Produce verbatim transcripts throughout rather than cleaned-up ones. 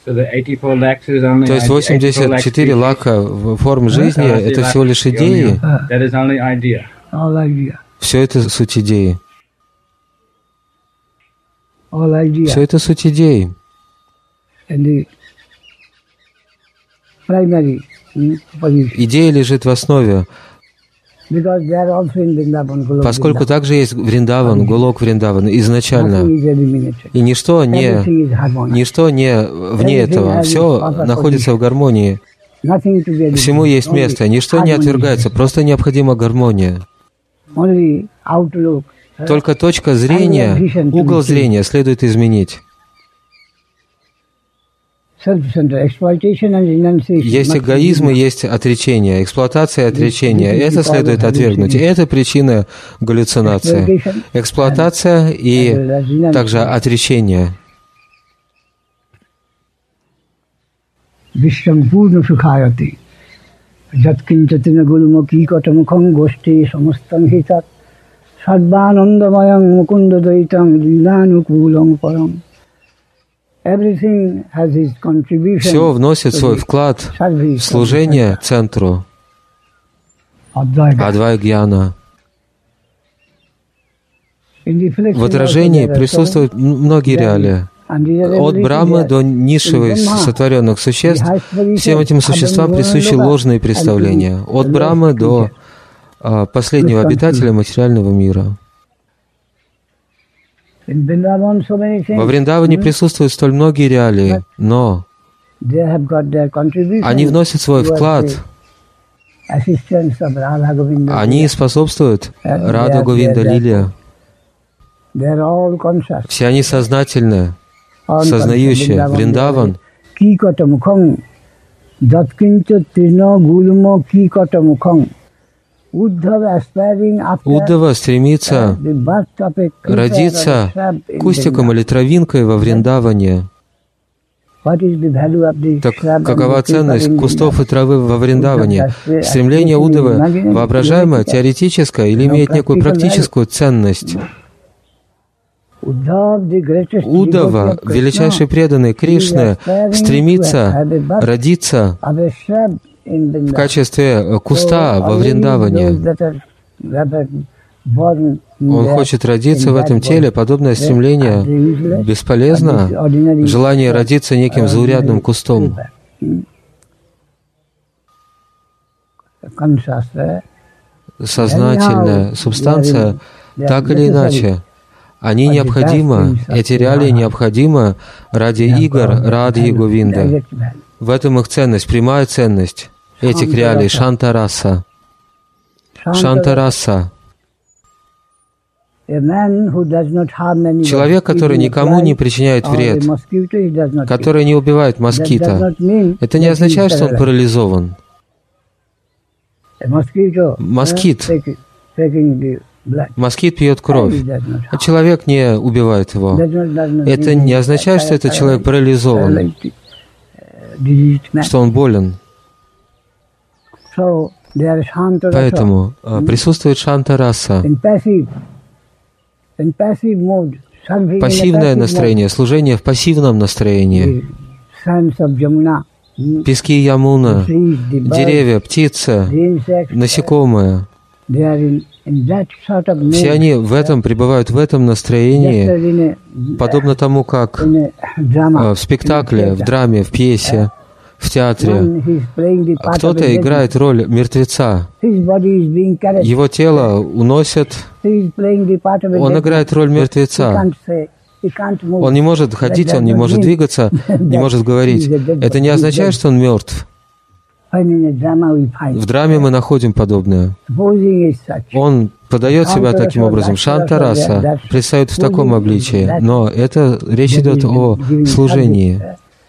То есть восемьдесят четыре лака форм жизни — это всего лишь идеи? Все это суть идеи. Все это суть идеи. Идея лежит в основе, поскольку также есть Вриндаван, Голок Вриндаван изначально. И ничто не, ничто не вне этого. Все находится в гармонии. Всему есть место. Ничто не отвергается. Просто необходима гармония. Только точка зрения, угол зрения следует изменить. Есть эгоизм и есть отречение, эксплуатация и отречение. Это следует отвергнуть. Это причина галлюцинации. Эксплуатация и также отречение. Все вносит свой вклад в служение центру Адвай-гьяна. В отражении присутствуют многие реалии. От Брахмы до низшего из сотворенных существ всем этим существам присущи ложные представления. От Брахмы до а, последнего обитателя материального мира. Во Вриндаване присутствуют столь многие реалии, но они вносят свой вклад, они способствуют Рада Говинда Лиле. Все они сознательны, сознающие Вриндаван. Уддава стремится родиться кустиком или травинкой во Вриндаване. Так какова ценность кустов и травы во Вриндаване? Стремление Уддавы воображаемое, теоретическое или имеет некую практическую ценность? Уддава, величайший преданный Кришны, стремится родиться в качестве куста во Вриндаване. Он хочет родиться в этом теле. Подобное стремление бесполезно. Желание родиться неким заурядным кустом. Сознательная субстанция, так или иначе, они необходимы, эти реалии необходимы ради игр Радхи Говинда. В этом их ценность, прямая ценность этих реалий, Шанта-раса. Шанта-раса. Человек, который никому не причиняет вред, который не убивает москита, это не означает, что он парализован. Москит. Москит пьет кровь, а человек не убивает его. Это не означает, что этот человек парализован, что он болен. Поэтому присутствует Шанта-раса. Пассивное настроение, служение в пассивном настроении. Пески Ямуна, деревья, птицы, насекомые. Все они в этом пребывают, в этом настроении, подобно тому, как в спектакле, в драме, в пьесе, в театре. Кто-то играет роль мертвеца. Его тело уносят. Он играет роль мертвеца. Он не может ходить, он не может двигаться, не может говорить. Это не означает, что он мертв. В драме мы находим подобное. Он подает себя таким образом. Шанта-раса предстает в таком обличии, но это речь идет о служении.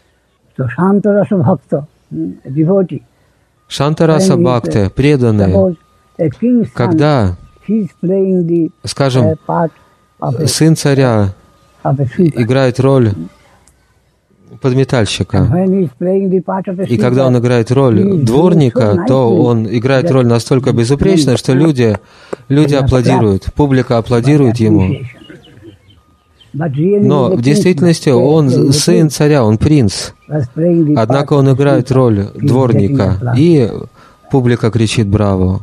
Шанта-раса бхакты, преданные, когда, скажем, сын царя играет роль подметальщика, и когда он играет роль дворника, то он играет роль настолько безупречно, что люди, люди аплодируют, публика аплодирует ему. Но в действительности он сын царя, он принц. Однако он играет роль дворника, и публика кричит «Браво!».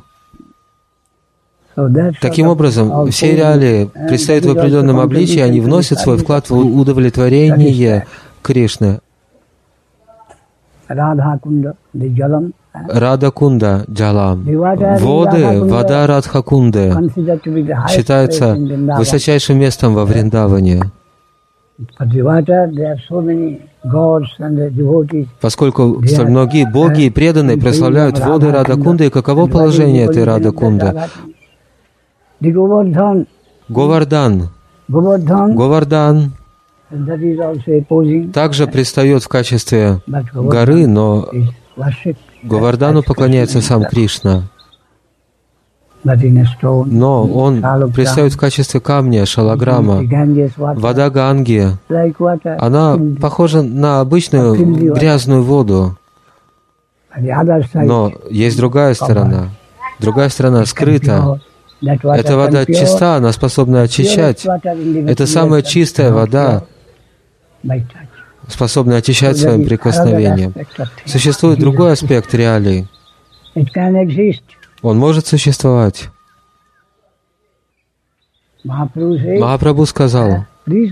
Таким образом, все реалии предстают в определенном обличии, они вносят свой вклад в удовлетворение Кришны. Радха-кунда, Джалам. Воды, вода Радха-кунды считается высочайшим местом во Вриндаване. Поскольку столь многие боги и преданные прославляют воды Радха-кунды, и каково положение этой Радха-кунды? Говардан. Говардан также предстает в качестве горы, но Говардану поклоняется сам Кришна. Но он предстает в качестве камня, шалаграма. Вода Ганги, она похожа на обычную грязную воду. Но есть другая сторона. Другая сторона скрыта. Эта вода чиста, она способна очищать. Это самая чистая вода, способная очищать своим прикосновением. Существует другой аспект реалий. Он может существовать. Махапрабху сказал: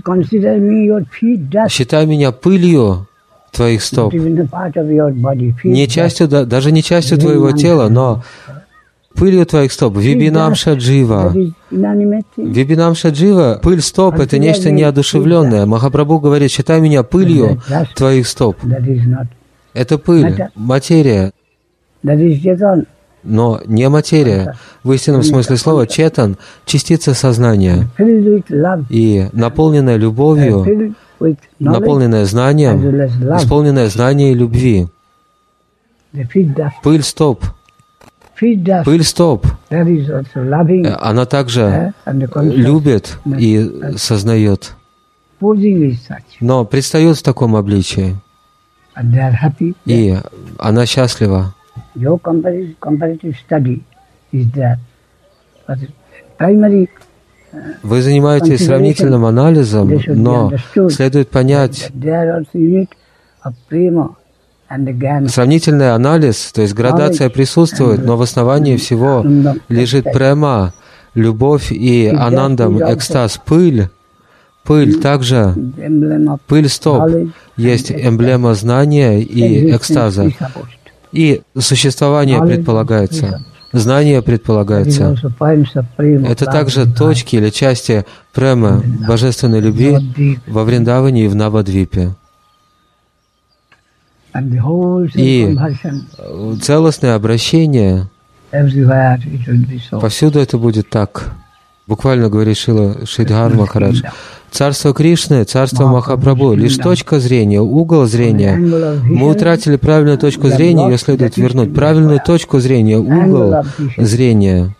«Считай меня пылью твоих стоп, не частью, даже не частью твоего тела, но пылью твоих стоп, вибинамша джива». Вибинамша джива, пыль стоп, это нечто неодушевленное. Махапрабху говорит: считай меня пылью твоих стоп. Это пыль, материя, но не материя. В истинном смысле слова четан — частица сознания. И наполненная любовью, наполненная знанием, исполненная знания и любви. Пыль стоп. Пыль стоп. Она также любит и сознает, но предстает в таком обличии. И она счастлива. Вы занимаетесь сравнительным анализом, но следует понять, сравнительный анализ, то есть градация присутствует, но в основании всего лежит према, любовь и анандам, экстаз, пыль. Пыль также, пыль стоп, есть эмблема знания и экстаза. И существование предполагается, знание предполагается. Это также точки или части премы, божественной любви во Вриндаване и в Навадвипе. И целостное обращение, повсюду это будет так. Буквально говорит Шрила Шридхар Махарадж: царство Кришны, царство Махапрабху — лишь точка зрения, угол зрения. Мы утратили правильную точку зрения, ее следует вернуть. Правильную точку зрения, угол зрения.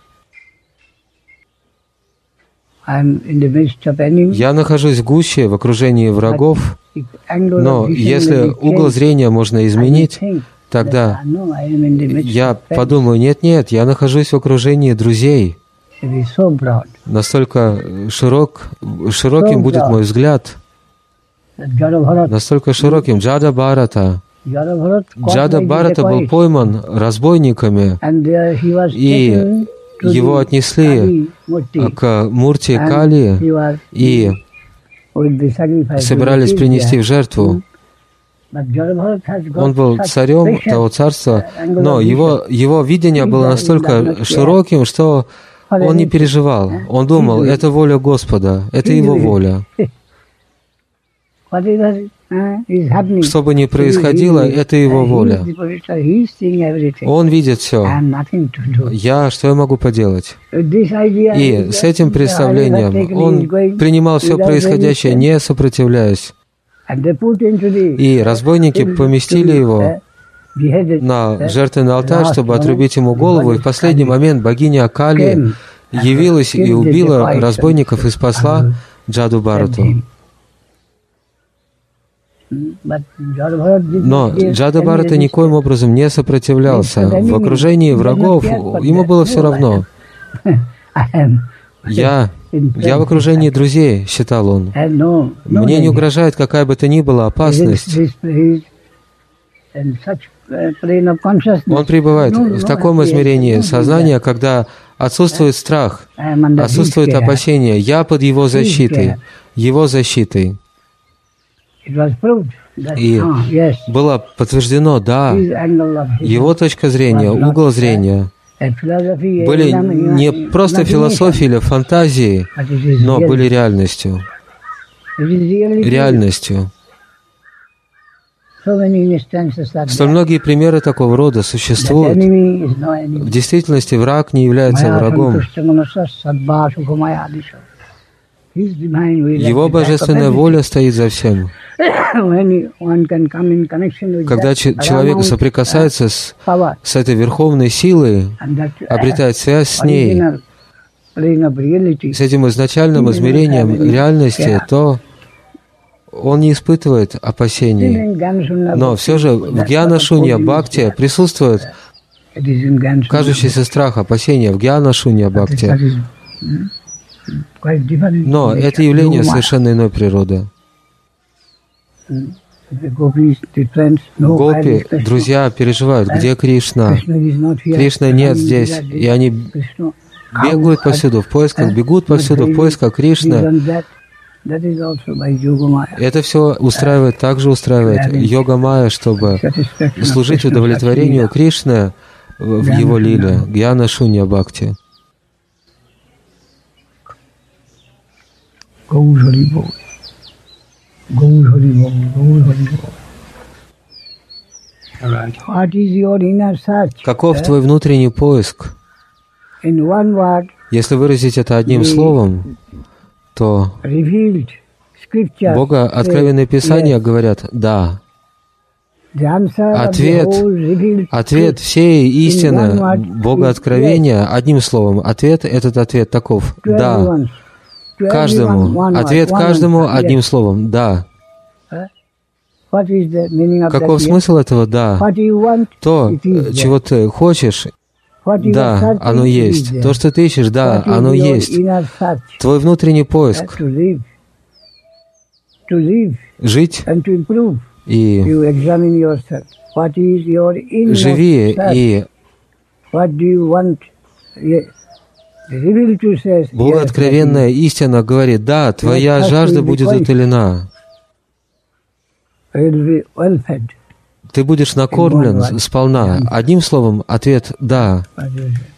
Я нахожусь в гуще, в окружении врагов, но если угол зрения можно изменить, тогда я подумаю: нет-нет, я нахожусь в окружении друзей. Настолько широк, широким будет мой взгляд, настолько широким. Джада Бхарата. Джада Бхарата был пойман разбойниками, и его отнесли к Мурти Кали и собирались принести в жертву. Он был царем того царства, но его, его видение было настолько широким, что он не переживал. Он думал: это воля Господа, это Его воля. Что бы ни происходило, это Его воля. Он видит все. Я, что я могу поделать? И с этим представлением он принимал все происходящее, не сопротивляясь. И разбойники поместили его на жертвенный алтарь, чтобы отрубить ему голову, и в последний момент богиня Кали явилась и убила разбойников и спасла Джаду Бхарату. Но Джада Бхарата никоим образом не сопротивлялся. В окружении врагов ему было все равно. Я Я в окружении друзей, считал он. Мне не угрожает какая бы то ни была опасность. Он пребывает в таком измерении сознания, когда отсутствует страх, отсутствует опасение. Я под его защитой, его защитой. И было подтверждено, да, его точка зрения, угол зрения были не просто философией или фантазией, но были реальностью. Реальностью. Столь многие примеры такого рода существуют. В действительности враг не является врагом. Его божественная воля стоит за всем. Когда человек соприкасается с, с этой верховной силой, обретает связь с ней, с этим изначальным измерением реальности, то он не испытывает опасений. Но все же в Гьяна Шунья Бхакти присутствует кажущийся страх, опасения в Гьяна Шунья Бхакти. Но это явление совершенно иной природы. Гопи, друзья, переживают, где Кришна. Кришна нет здесь, и они бегают повсюду в поисках, бегут повсюду в поисках Кришны. Это все устраивает, также устраивает йога майя, чтобы служить удовлетворению Кришны в его лиле, Гьяна Шунья Бхакти. Каков твой внутренний поиск? Если выразить это одним словом, то Бога откровенные Писания говорят «да». Ответ, ответ всей истины Бога откровения, одним словом, ответ, этот ответ таков «да». Каждому, ответ каждому одним словом «да». Каков смысл этого «да»? То, чего ты хочешь, да, оно есть. То, что ты ищешь, да, оно есть. Твой внутренний поиск. Жить и живи и Богооткровенная истина говорит, да, твоя жажда будет утолена. Ты будешь накормлен сполна. Одним словом, ответ «да».